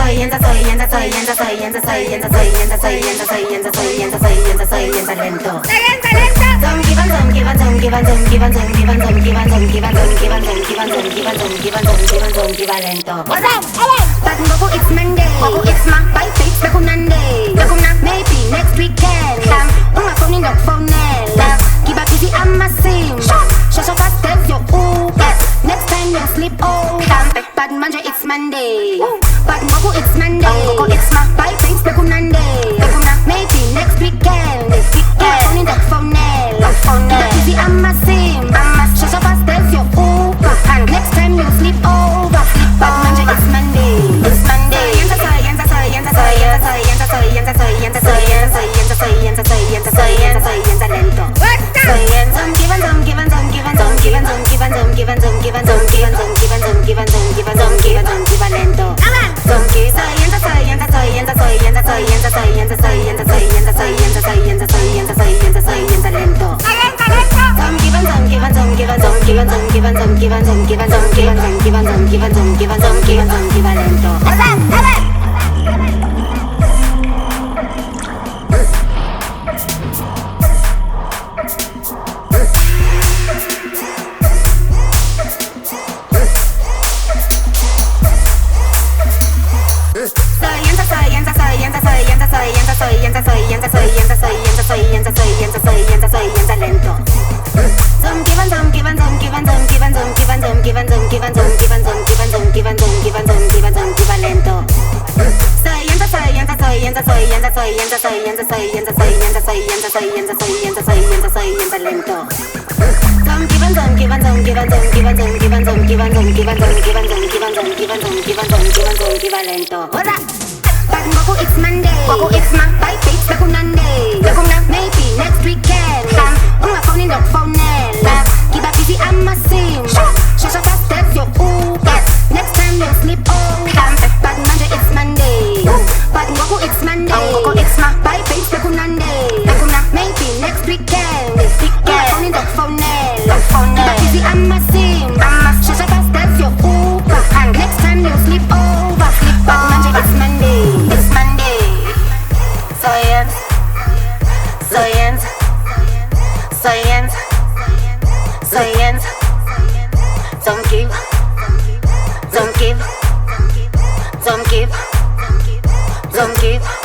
lento. What's up? Batten Bobo, it's Monday. It's my birthday, spekunande. Maybe next weekend. Unga phone in phonela. Kiba busy, I'm a sim. Shasha fast, tell your Uber. Next time you sleep over. Batten Manja, it's Monday. Batten Bobo, it's Monday. It's my birthday, spekunande. Maybe next weekend. Unga phone in phonela. Kiba busy, I'm a sim. Shasha fast, tell your Uber. Next time you sleep over. Batten Manja, it's Monday. It's Monday. Batten Bobo, it's Monday. It's my birthday, spekunande. Maybe next weekend. Unga phone in phonela. Kiba busy, I'm a sim. Shasha fast, tell your Uber. Next time you sleep over. Batten Manja, it's Monday. Batten Bobo, it's Monday. It's my birthday, spekunande. Maybe next weekend. Unga phone in phonela. Kiba busy, I'm a sim. Shasha fast, tell your Uber. Next time you sleep over. Batten Manja, it's Monday. It's Monday. Science. Don't give.